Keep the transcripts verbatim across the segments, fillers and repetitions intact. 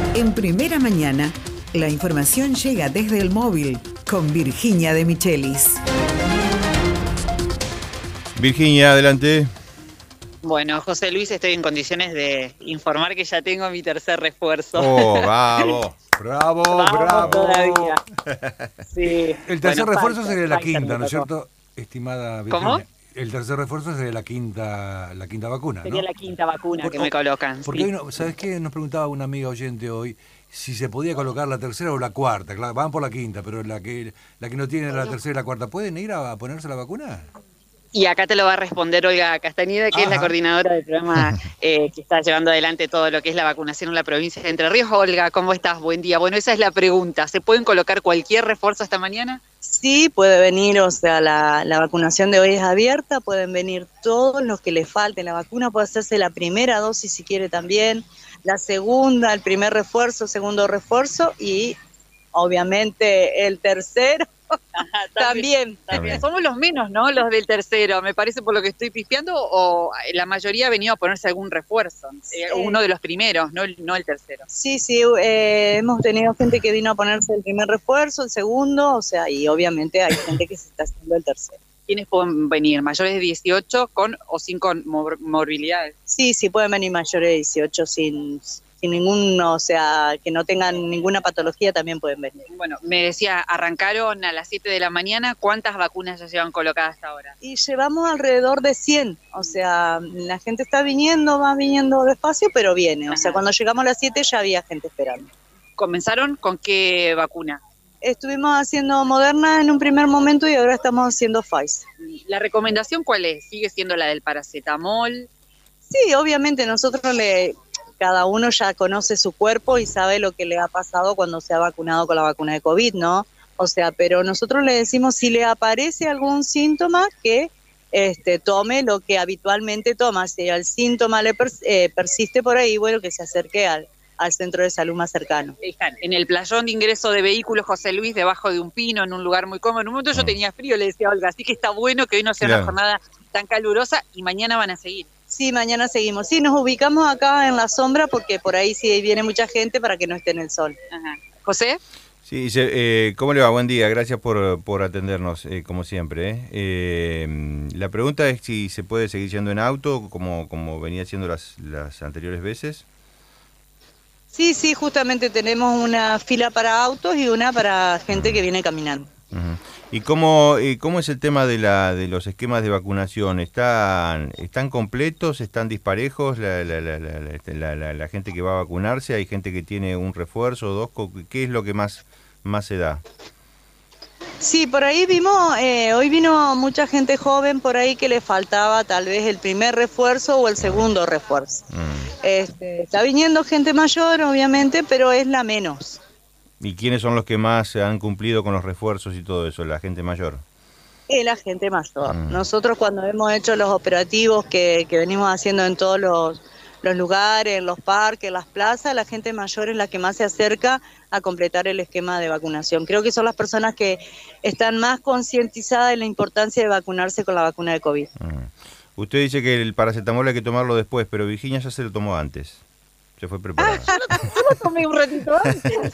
En Primera Mañana, la información llega desde el móvil con Virginia de Michelis. Virginia, adelante. Bueno, José Luis, estoy en condiciones de informar que ya tengo mi tercer refuerzo. Oh, bravo. Bravo, Vamos bravo. todavía. Sí. El tercer Bueno, refuerzo falta, sería la falta, quinta, me ¿no es tocó. cierto, estimada Virginia? ¿Cómo? El tercer refuerzo sería la quinta, la quinta vacuna, Sería ¿no? la quinta vacuna Por- que me colocan. Porque Sí. hay uno, ¿sabes qué? Nos preguntaba una amiga oyente hoy si se podía colocar la tercera o la cuarta. Claro, van por la quinta, pero la que la que no tiene la tercera y la cuarta, ¿pueden ir a, a ponerse la vacuna? Y acá te lo va a responder Olga Castañeda, que es la Ajá. coordinadora del programa eh, que está llevando adelante todo lo que es la vacunación en la provincia de Entre Ríos. Olga, ¿cómo estás? Buen día. Bueno, esa es la pregunta. ¿Se pueden colocar cualquier refuerzo esta mañana? Sí, puede venir, o sea, la, la vacunación de hoy es abierta, pueden venir todos los que les falte la vacuna, puede hacerse la primera dosis si quiere también, la segunda, el primer refuerzo, segundo refuerzo y obviamente el tercero también. También. Somos los menos, ¿no? Los del tercero, me parece por lo que estoy pispeando, o la mayoría ha venido a ponerse algún refuerzo. Eh, Sí. Uno de los primeros, no el, no el tercero. Sí, sí, eh, hemos tenido gente que vino a ponerse el primer refuerzo, el segundo, o sea, y obviamente hay gente que se está haciendo el tercero. ¿Quiénes pueden venir? ¿Mayores de dieciocho con o sin con mor- morbilidades? Sí, sí, pueden venir mayores de dieciocho sin, sin ningún, o sea, que no tengan ninguna patología, también pueden venir. Bueno, me decía, arrancaron a las siete de la mañana. ¿Cuántas vacunas ya llevan colocadas hasta ahora? Y llevamos alrededor de cien, o sea, la gente está viniendo, va viniendo despacio, pero viene. O sea, Ajá. cuando llegamos a las siete ya había gente esperando. ¿Comenzaron con qué vacuna? Estuvimos haciendo Moderna en un primer momento y ahora estamos haciendo Pfizer. ¿La recomendación cuál es? ¿Sigue siendo la del paracetamol? Sí, obviamente nosotros le, cada uno ya conoce su cuerpo y sabe lo que le ha pasado cuando se ha vacunado con la vacuna de COVID, ¿no? O sea, pero nosotros le decimos si le aparece algún síntoma que este, tome lo que habitualmente toma. Si el síntoma le pers- eh, persiste por ahí, bueno, que se acerque al, al centro de salud más cercano. Están en el playón de ingreso de vehículos José Luis, debajo de un pino, en un lugar muy cómodo. En un momento yo Mm. tenía frío, le decía a Olga, así que está bueno que hoy no sea Claro. una jornada tan calurosa y mañana van a seguir. Sí, mañana seguimos. Sí, nos ubicamos acá en la sombra porque por ahí sí viene mucha gente para que no esté en el sol. Ajá. José, Sí, se- eh, ¿cómo le va? Buen día, gracias por, por atendernos, eh, como siempre. ¿eh? Eh, la pregunta es si se puede seguir yendo en auto, como, como venía haciendo las, las anteriores veces. Sí, sí, justamente tenemos una fila para autos y una para gente que viene caminando. Ujú. ¿Y cómo, eh, cómo es el tema de, la, de los esquemas de vacunación? ¿Están, están completos? ¿Están disparejos la, la, la, la, la, la, la- la gente que va a vacunarse? ¿Hay gente que tiene un refuerzo, dos? co- ¿Qué es lo que más, más se da? Sí, por ahí vimos, eh, hoy vino mucha gente joven por ahí que le faltaba tal vez el primer refuerzo o el segundo refuerzo. Mm. Este, está viniendo gente mayor, obviamente, pero es la menos. ¿Y quiénes son los que más han cumplido con los refuerzos y todo eso? ¿La gente mayor? Es la gente mayor. Mm. Nosotros cuando hemos hecho los operativos que, que venimos haciendo en todos los, los lugares, en los parques, en las plazas, la gente mayor es la que más se acerca a completar el esquema de vacunación. Creo que son las personas que están más concientizadas de la importancia de vacunarse con la vacuna de COVID. Mm. Usted dice que el paracetamol hay que tomarlo después, pero Virginia ya se lo tomó antes. Se fue preparada. yo lo tomé un ratito antes.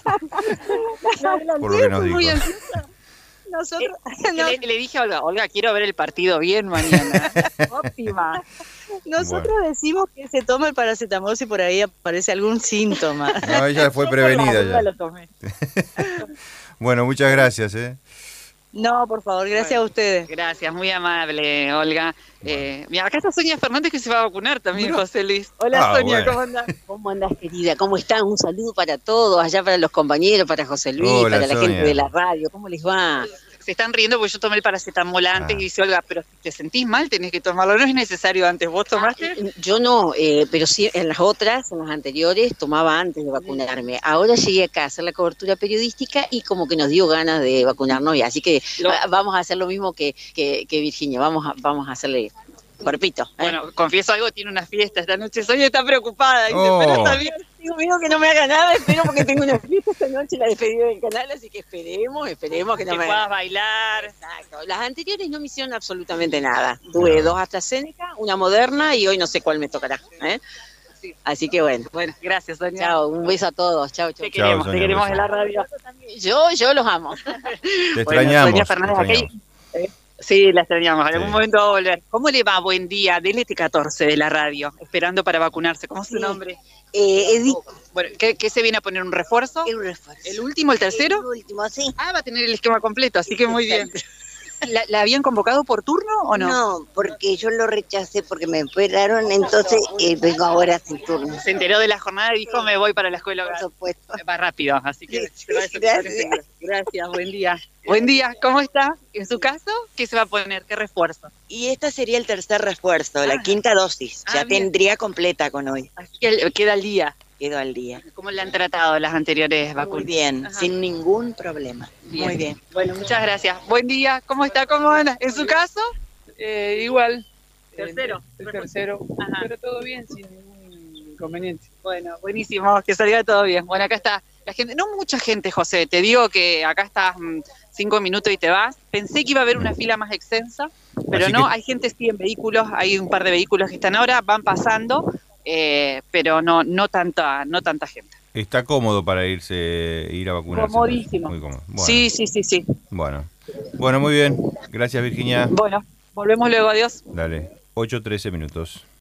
Por lo que nos Muy dijo. ansiosa. Nosotros, Eh, no, le, le dije a Olga, Olga, quiero ver el partido bien mañana. Óptima. nosotros decimos que se toma el paracetamol si por ahí aparece algún síntoma. No, ella fue Yo por la prevenida duda ya. lo tomé. Bueno, muchas gracias. ¿eh? No, por favor, gracias a ustedes. Gracias, muy amable, Olga. Eh, mira, acá está Sonia Fernández que se va a vacunar también, Mirá. José Luis. Hola, Ah, Sonia, bueno. ¿cómo andás? ¿Cómo andás, querida? ¿Cómo están? Un saludo para todos, allá para los compañeros, para José Luis, Hola, para la Sonia. gente de la radio. ¿Cómo les va? Se están riendo porque yo tomé el paracetamol antes Ah. y dice Olga, pero si te sentís mal tenés que tomarlo, no es necesario antes. ¿Vos tomaste? Eh, Yo no, eh, pero sí en las otras, en las anteriores, tomaba antes de vacunarme. Ahora llegué acá a hacer la cobertura periodística y como que nos dio ganas de vacunarnos y así que Lo- va- vamos a hacer lo mismo que, que, que Virginia, vamos a, vamos a hacerle cuerpito. ¿eh? Bueno, confieso algo, tiene una fiesta esta noche. Sonia está preocupada, dice, Oh. pero está bien. Tengo miedo que no me haga nada, espero porque tengo una fiesta esta noche, la despedida del canal, así que esperemos, esperemos que Que no me puedas haga. bailar. Exacto. Las anteriores no me hicieron absolutamente nada. Tuve No. dos AstraZeneca, una Moderna y hoy no sé cuál me tocará. ¿eh? sí. Así que bueno. Bueno, gracias, Sonia. Chao, un beso a todos. Chao, chao. Te queremos, Sonia, te queremos beso. en la radio. Yo, yo los amo. Te Bueno, extrañamos. Sonia te Fernández, extrañamos. aquel- eh, sí, la extrañamos. En Sí. algún momento va a volver. ¿Cómo le va? Buen día. Del E T catorce de la radio, esperando para vacunarse. ¿Cómo es su Sí. nombre? Eh, Edith, Bueno, ¿qué, qué se viene a poner? ¿Un refuerzo? el refuerzo. ¿El último, el tercero? El último, sí. Ah, va a tener el esquema completo, así que muy bien. ¿La, la habían convocado por turno o no? No, porque yo lo rechacé porque me operaron, entonces eh, vengo ahora sin turno. Se enteró de la jornada y dijo, me voy para la escuela. Por supuesto. Va rápido, así que Sí, se va a desocupar gracias. enseguida. Gracias, buen día. Buen día, ¿cómo está? En su caso, ¿qué se va a poner? ¿Qué refuerzo? Y esta sería el tercer refuerzo, Ah. la quinta dosis. Ah, ya bien. tendría completa con hoy. Así que el- queda al día. Quedo al día. ¿Cómo le han tratado las anteriores Muy vacunas? bien, Ajá. sin ningún problema. Bien. Muy bien. Bueno, muchas gracias. Buen día, ¿cómo está? ¿Cómo anda? ¿En su caso? Eh, igual. Tercero. El tercero. Ajá. Pero todo bien, sin ningún inconveniente. Bueno, buenísimo, que salga todo bien. Bueno, acá está la gente, no mucha gente, José, te digo que acá estás mm, cinco minutos y te vas. Pensé que iba a haber una fila más extensa, pero Así no, que- hay gente sí en vehículos, hay un par de vehículos que están ahora, van pasando, eh, pero no no tanta no tanta gente. Está cómodo para irse ir a vacunarse. Comodísimo. Muy cómodo. Bueno, Sí, sí, sí, sí. Bueno. Bueno, muy bien. Gracias, Virginia. Bueno, volvemos luego, adiós. Dale. ocho trece minutos.